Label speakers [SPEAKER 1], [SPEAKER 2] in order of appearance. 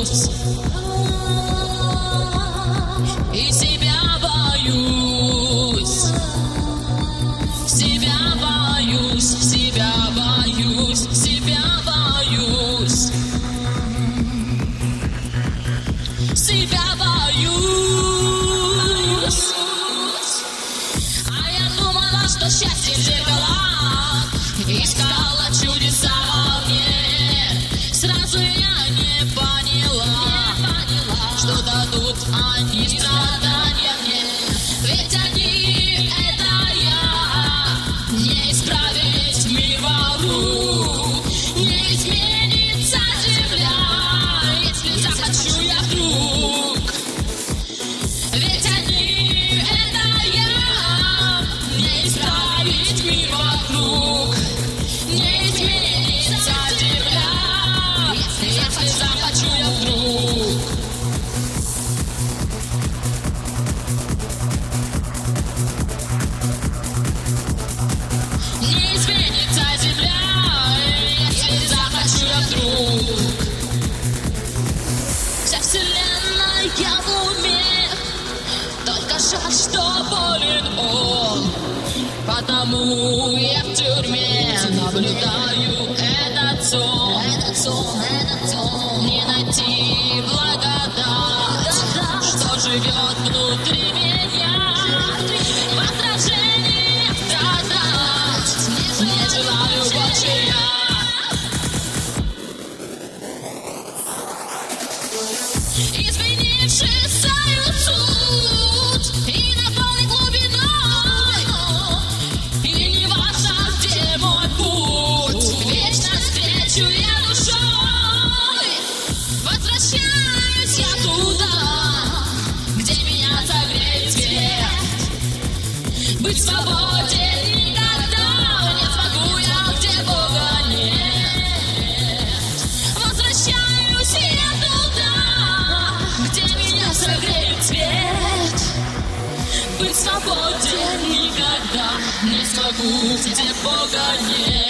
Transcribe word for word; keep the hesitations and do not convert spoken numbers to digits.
[SPEAKER 1] боюсь, и себя боюсь, себя боюсь, себя боюсь, себя боюсь, себя боюсь. А я думала, что счастье в зеркалах, искала чудеса во мне. Сразу я не поняла, что дадут они страдания мне. Ведь они — это я, не исправить мир вокруг, не изменится земля, если захочу я вдруг. Ведь они — это я, не исправить мир вокруг, не изменится земля, если захочу я вдруг. Не изменится земля, если захочу я вдруг. Вся вселенная в уме, только жаль, что болен он. Потому я в тюрьме наблюдаю этот сон, этот сон, этот сон. Не найти благодать, что живет внутри меня. В отражении страдать не желаю больше я. Изменившийся суд и наполнен глубиной, и не важно, где мой путь, вечно встречу я душой. Возвращаюсь я туда, где меня согреет свет. Быть свободен никогда не смогу я, где Бога нет. Возвращаюсь я туда, где меня согреет свет. Быть свободен никогда не смогу, где Бога нет.